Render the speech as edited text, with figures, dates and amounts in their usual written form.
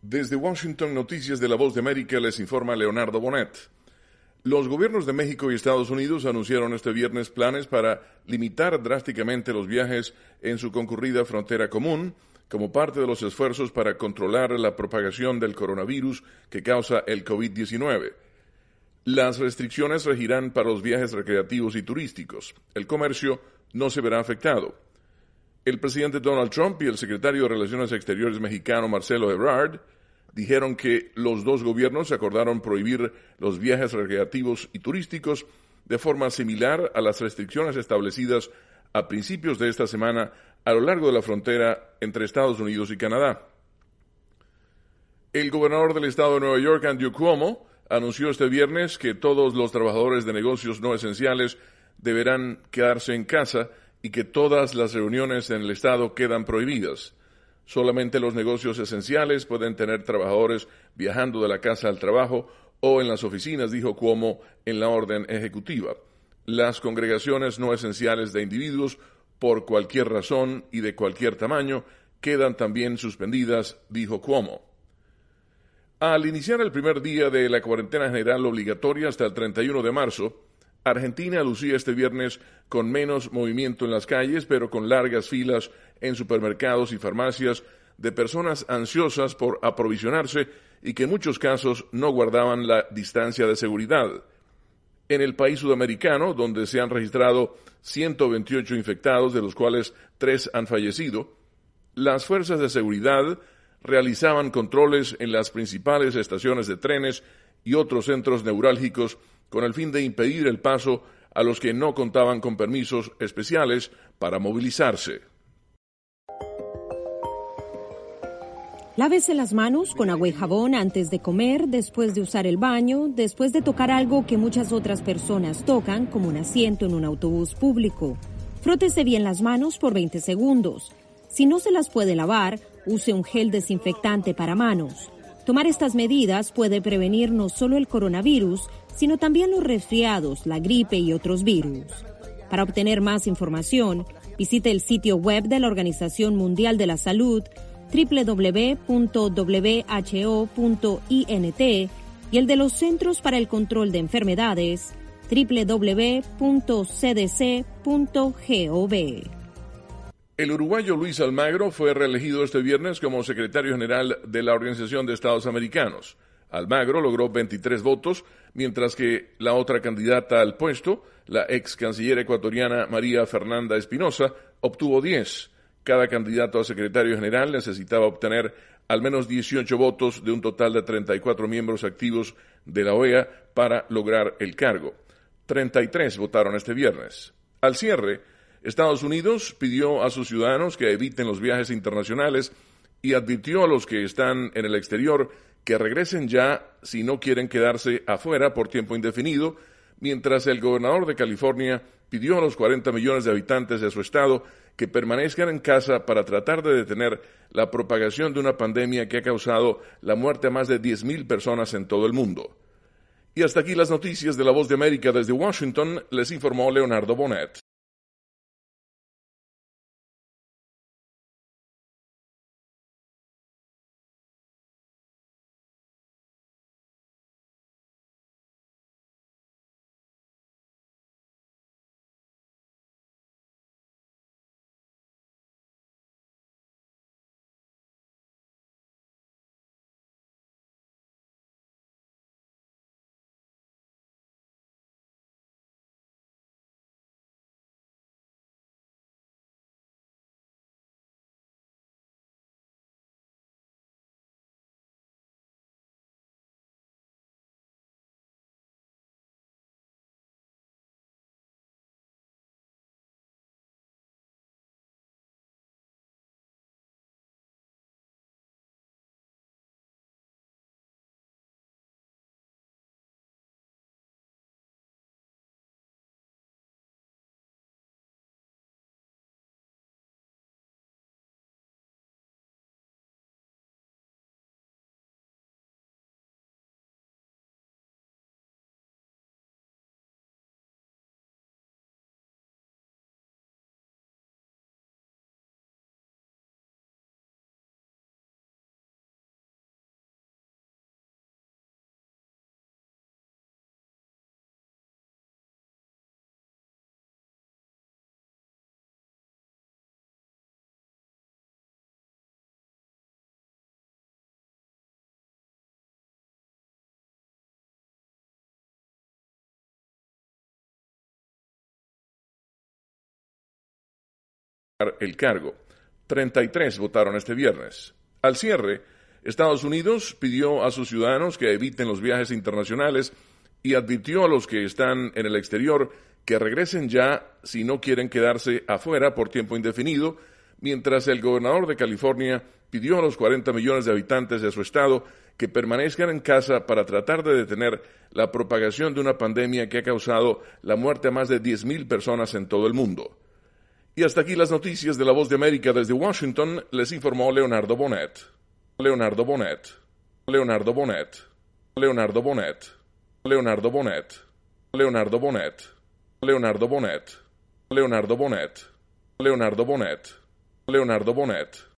Desde Washington, Noticias de la Voz de América, les informa Leonardo Bonet. Los gobiernos de México y Estados Unidos anunciaron este viernes planes para limitar drásticamente los viajes en su concurrida frontera común, como parte de los esfuerzos para controlar la propagación del coronavirus que causa el COVID-19. Las restricciones regirán para los viajes recreativos y turísticos. El comercio no se verá afectado. El presidente Donald Trump y el secretario de Relaciones Exteriores mexicano Marcelo Ebrard dijeron que los dos gobiernos acordaron prohibir los viajes recreativos y turísticos de forma similar a las restricciones establecidas a principios de esta semana a lo largo de la frontera entre Estados Unidos y Canadá. El gobernador del estado de Nueva York, Andrew Cuomo, anunció este viernes que todos los trabajadores de negocios no esenciales deberán quedarse en casa y que todas las reuniones en el estado quedan prohibidas. Solamente los negocios esenciales pueden tener trabajadores viajando de la casa al trabajo o en las oficinas, dijo Cuomo en la orden ejecutiva. Las congregaciones no esenciales de individuos, por cualquier razón y de cualquier tamaño, quedan también suspendidas, dijo Cuomo. Al iniciar el primer día de la cuarentena general obligatoria hasta el 31 de marzo, Argentina lucía este viernes con menos movimiento en las calles, pero con largas filas en supermercados y farmacias de personas ansiosas por aprovisionarse y que en muchos casos no guardaban la distancia de seguridad. En el país sudamericano, donde se han registrado 128 infectados, de los cuales 3 han fallecido, las fuerzas de seguridad realizaban controles en las principales estaciones de trenes y otros centros neurálgicos con el fin de impedir el paso a los que no contaban con permisos especiales para movilizarse. Lávese las manos con agua y jabón antes de comer, después de usar el baño, después de tocar algo que muchas otras personas tocan, como un asiento en un autobús público. Frótese bien las manos por 20 segundos. Si no se las puede lavar, use un gel desinfectante para manos. Tomar estas medidas puede prevenir no solo el coronavirus, sino también los resfriados, la gripe y otros virus. Para obtener más información, visite el sitio web de la Organización Mundial de la Salud, www.who.int, y el de los Centros para el Control de Enfermedades, www.cdc.gov. El uruguayo Luis Almagro fue reelegido este viernes como secretario general de la Organización de Estados Americanos. Almagro logró 23 votos, mientras que la otra candidata al puesto, la ex canciller ecuatoriana María Fernanda Espinosa, obtuvo 10. Cada candidato a secretario general necesitaba obtener al menos 18 votos de un total de 34 miembros activos de la OEA para lograr el cargo. 33 votaron este viernes. Al cierre, Estados Unidos pidió a sus ciudadanos que eviten los viajes internacionales y advirtió a los que están en el exterior que regresen ya si no quieren quedarse afuera por tiempo indefinido, mientras el gobernador de California pidió a los 40 millones de habitantes de su estado que permanezcan en casa para tratar de detener la propagación de una pandemia que ha causado la muerte a más de 10,000 personas en todo el mundo. Y hasta aquí las noticias de La Voz de América desde Washington, les informó Leonardo Bonet. el cargo. 33 votaron este viernes. Al cierre, Estados Unidos pidió a sus ciudadanos que eviten los viajes internacionales y advirtió a los que están en el exterior que regresen ya si no quieren quedarse afuera por tiempo indefinido, mientras el gobernador de California pidió a los 40 millones de habitantes de su estado que permanezcan en casa para tratar de detener la propagación de una pandemia que ha causado la muerte a más de 10,000 personas en todo el mundo. Y hasta aquí las noticias de La Voz de América desde Washington, les informó Leonardo Bonet. Leonardo Bonet. Leonardo Bonet. Leonardo Bonet. Leonardo Bonet. Leonardo Bonet. Leonardo Bonet. Leonardo Bonet. Leonardo Bonet. Leonardo Bonet.